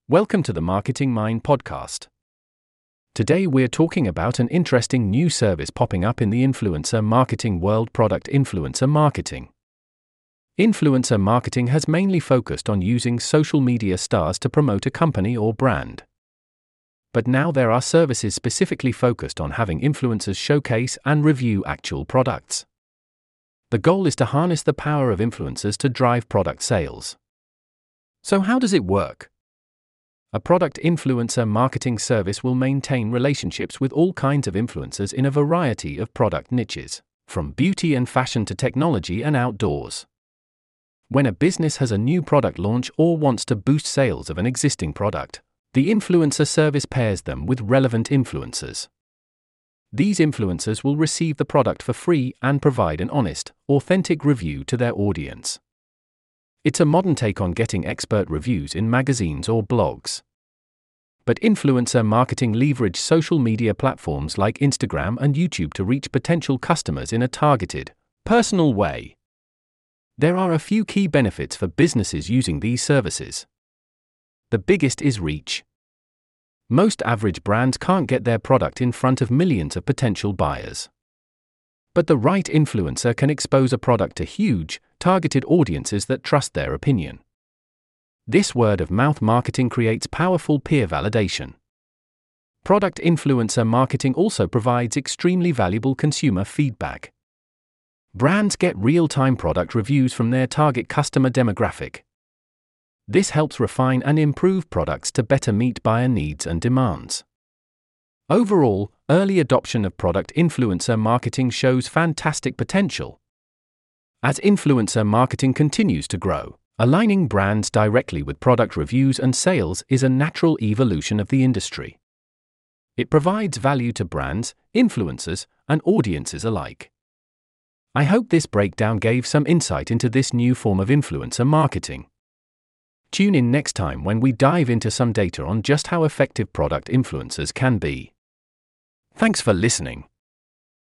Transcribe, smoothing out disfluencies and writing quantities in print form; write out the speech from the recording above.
Welcome to the Marketing Mind podcast. Today we're talking about an interesting new service popping up in the influencer marketing world: product influencer marketing. Influencer marketing has mainly focused on using social media stars to promote a company or brand. But now there are services specifically focused on having influencers showcase and review actual products. The goal is to harness the power of influencers to drive product sales. So how does it work? A product influencer marketing service will maintain relationships with all kinds of influencers in a variety of product niches, from beauty and fashion to technology and outdoors. When a business has a new product launch or wants to boost sales of an existing product, the influencer service pairs them with relevant influencers. These influencers will receive the product for free and provide an honest, authentic review to their audience. It's a modern take on getting expert reviews in magazines or blogs. But influencer marketing leverages social media platforms like Instagram and YouTube to reach potential customers in a targeted, personal way. There are a few key benefits for businesses using these services. The biggest is reach. Most average brands can't get their product in front of millions of potential buyers. But the right influencer can expose a product to huge, targeted audiences that trust their opinion. This word-of-mouth marketing creates powerful peer validation. Product influencer marketing also provides extremely valuable consumer feedback. Brands get real-time product reviews from their target customer demographic. This helps refine and improve products to better meet buyer needs and demands. Overall, early adoption of product influencer marketing shows fantastic potential. As influencer marketing continues to grow, aligning brands directly with product reviews and sales is a natural evolution of the industry. It provides value to brands, influencers, and audiences alike. I hope this breakdown gave some insight into this new form of influencer marketing. Tune in next time when we dive into some data on just how effective product influencers can be. Thanks for listening.